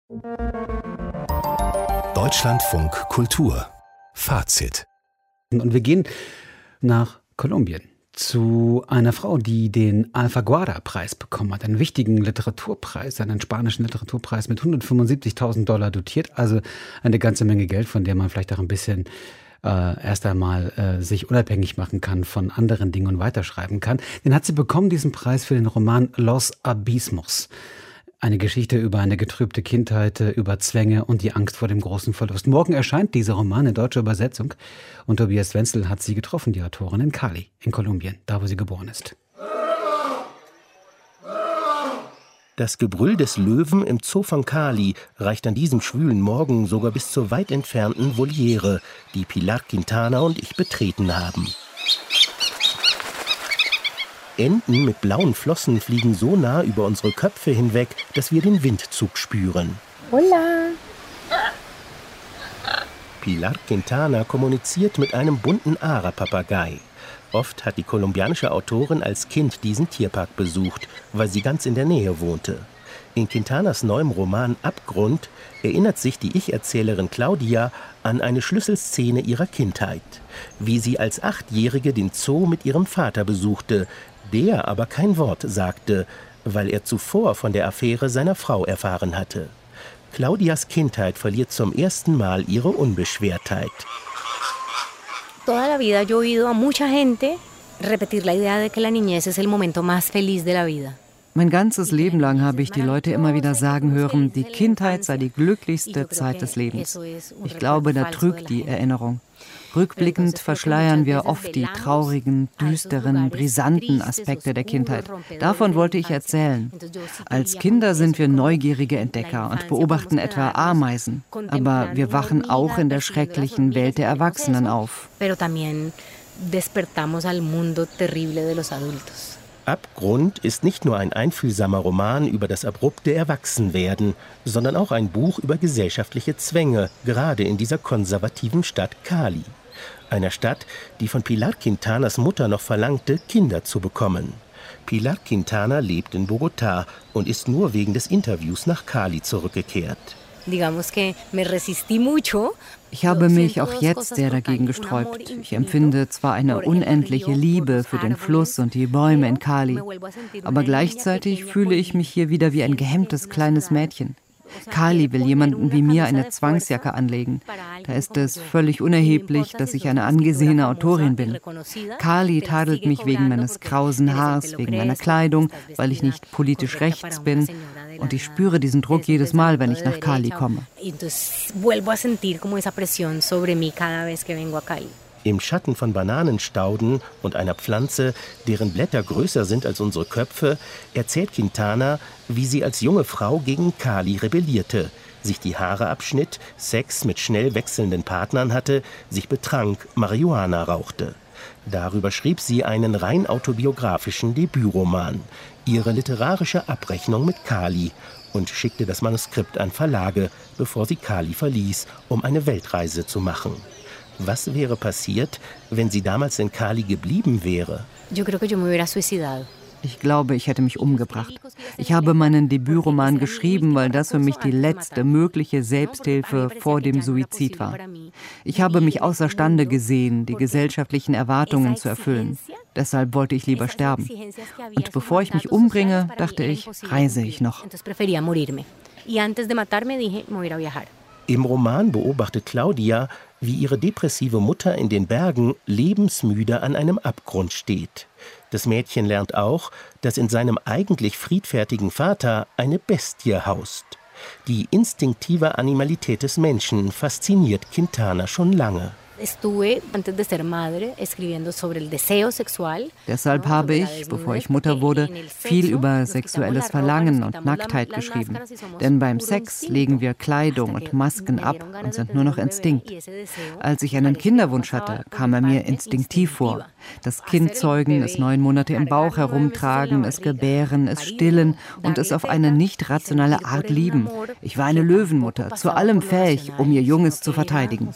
Deutschlandfunk Kultur. Fazit. Und wir gehen nach Kolumbien zu einer Frau, die den Alfaguara-Preis bekommen hat, einen wichtigen Literaturpreis, einen spanischen Literaturpreis mit $175.000 dotiert, also eine ganze Menge Geld, von der man vielleicht auch ein bisschen erst einmal sich unabhängig machen kann von anderen Dingen und weiterschreiben kann. Den hat sie bekommen, diesen Preis, für den Roman Los Abismos. Eine Geschichte über eine getrübte Kindheit, über Zwänge und die Angst vor dem großen Verlust. Morgen erscheint dieser Roman in deutscher Übersetzung. Und Tobias Wenzel hat sie getroffen, die Autorin, in Cali, in Kolumbien, da wo sie geboren ist. Das Gebrüll des Löwen im Zoo von Cali reicht an diesem schwülen Morgen sogar bis zur weit entfernten Voliere, die Pilar Quintana und ich betreten haben. Enten mit blauen Flossen fliegen so nah über unsere Köpfe hinweg, dass wir den Windzug spüren. Hola. Pilar Quintana kommuniziert mit einem bunten Ara-Papagei. Oft hat die kolumbianische Autorin als Kind diesen Tierpark besucht, weil sie ganz in der Nähe wohnte. In Quintanas neuem Roman Abgrund erinnert sich die Ich-Erzählerin Claudia an eine Schlüsselszene ihrer Kindheit. Wie sie als 8-Jährige den Zoo mit ihrem Vater besuchte, der aber kein Wort sagte, weil er zuvor von der Affäre seiner Frau erfahren hatte. Claudias Kindheit verliert zum ersten Mal ihre Unbeschwertheit. Toda la vida yo he oído a mucha gente repetir la idea de que la niñez es el momento más feliz de la vida. Mein ganzes Leben lang habe ich die Leute immer wieder sagen hören, die Kindheit sei die glücklichste Zeit des Lebens. Ich glaube, da trügt die Erinnerung. Rückblickend verschleiern wir oft die traurigen, düsteren, brisanten Aspekte der Kindheit. Davon wollte ich erzählen. Als Kinder sind wir neugierige Entdecker und beobachten etwa Ameisen. Aber wir wachen auch in der schrecklichen Welt der Erwachsenen auf. Abgrund ist nicht nur ein einfühlsamer Roman über das abrupte Erwachsenwerden, sondern auch ein Buch über gesellschaftliche Zwänge, gerade in dieser konservativen Stadt Cali. Einer Stadt, die von Pilar Quintanas Mutter noch verlangte, Kinder zu bekommen. Pilar Quintana lebt in Bogotá und ist nur wegen des Interviews nach Cali zurückgekehrt. Ich habe mich auch jetzt sehr dagegen gesträubt. Ich empfinde zwar eine unendliche Liebe für den Fluss und die Bäume in Cali, aber gleichzeitig fühle ich mich hier wieder wie ein gehemmtes kleines Mädchen. Cali will jemanden wie mir eine Zwangsjacke anlegen. Da ist es völlig unerheblich, dass ich eine angesehene Autorin bin. Cali tadelt mich wegen meines krausen Haars, wegen meiner Kleidung, weil ich nicht politisch rechts bin. Und ich spüre diesen Druck jedes Mal, wenn ich nach Cali komme. Im Schatten von Bananenstauden und einer Pflanze, deren Blätter größer sind als unsere Köpfe, erzählt Quintana, wie sie als junge Frau gegen Cali rebellierte, sich die Haare abschnitt, Sex mit schnell wechselnden Partnern hatte, sich betrank, Marihuana rauchte. Darüber schrieb sie einen rein autobiografischen Debütroman, ihre literarische Abrechnung mit Cali, und schickte das Manuskript an Verlage, bevor sie Cali verließ, um eine Weltreise zu machen. Was wäre passiert, wenn sie damals in Cali geblieben wäre? Ich glaube, ich hätte mich umgebracht. Ich habe meinen Debütroman geschrieben, weil das für mich die letzte mögliche Selbsthilfe vor dem Suizid war. Ich habe mich außerstande gesehen, die gesellschaftlichen Erwartungen zu erfüllen. Deshalb wollte ich lieber sterben. Und bevor ich mich umbringe, dachte ich, reise ich noch. Im Roman beobachtet Claudia, wie ihre depressive Mutter in den Bergen lebensmüde an einem Abgrund steht. Das Mädchen lernt auch, dass in seinem eigentlich friedfertigen Vater eine Bestie haust. Die instinktive Animalität des Menschen fasziniert Quintana schon lange. Deshalb habe ich, bevor ich Mutter wurde, viel über sexuelles Verlangen und Nacktheit geschrieben. Denn beim Sex legen wir Kleidung und Masken ab und sind nur noch Instinkt. Als ich einen Kinderwunsch hatte, kam er mir instinktiv vor. Das Kind zeugen, es 9 Monate im Bauch herumtragen, es gebären, es stillen und es auf eine nicht rationale Art lieben. Ich war eine Löwenmutter, zu allem fähig, um ihr Junges zu verteidigen.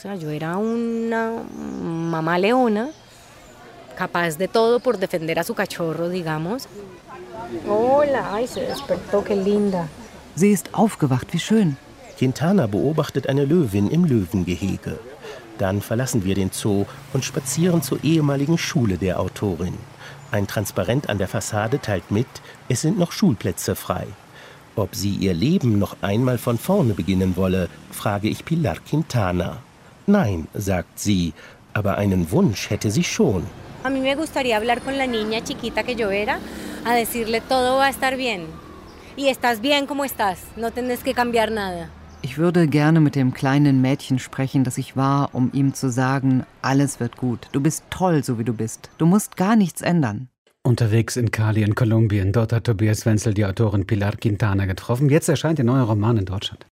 Mamá leona, capaz de todo por defender a su cachorro, digamos. Hola, ay, se despertó, qué linda. Sie ist aufgewacht, wie schön. Quintana beobachtet eine Löwin im Löwengehege. Dann verlassen wir den Zoo und spazieren zur ehemaligen Schule der Autorin. Ein Transparent an der Fassade teilt mit, es sind noch Schulplätze frei. Ob sie ihr Leben noch einmal von vorne beginnen wolle, frage ich Pilar Quintana. Nein, sagt sie, aber einen Wunsch hätte sie schon. A mí me gustaría hablar con la niña chiquita que yo era, a decirle todo va a estar bien. Y estás bien como estás, no tienes que cambiar nada. Ich würde gerne mit dem kleinen Mädchen sprechen, das ich war, um ihm zu sagen, alles wird gut. Du bist toll, so wie du bist. Du musst gar nichts ändern. Unterwegs in Cali in Kolumbien. Dort hat Tobias Wenzel die Autorin Pilar Quintana getroffen. Jetzt erscheint ihr neuer Roman in Deutschland.